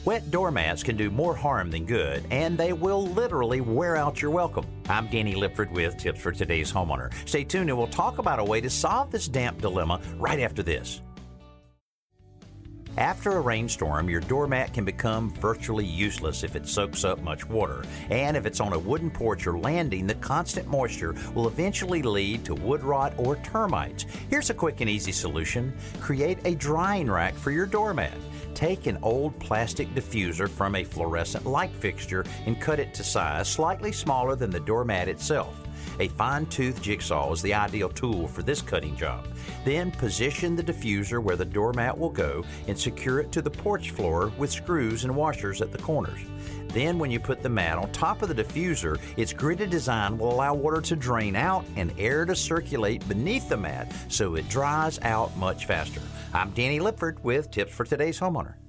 Wet doormats can do more harm than good, and they will literally wear out your welcome. I'm Danny Lipford with Tips for Today's Homeowner. Stay tuned and we'll talk about a way to solve this damp dilemma right after this. After a rainstorm, your doormat can become virtually useless if it soaks up much water. And if it's on a wooden porch or landing, the constant moisture will eventually lead to wood rot or termites. Here's a quick and easy solution. Create a drying rack for your doormat. Take an old plastic diffuser from a fluorescent light fixture and cut it to size slightly smaller than the doormat itself. A fine-tooth jigsaw is the ideal tool for this cutting job. Then position the diffuser where the doormat will go and secure it to the porch floor with screws and washers at the corners. Then when you put the mat on top of the diffuser, its gridded design will allow water to drain out and air to circulate beneath the mat so it dries out much faster. I'm Danny Lipford with Tips for Today's Homeowner.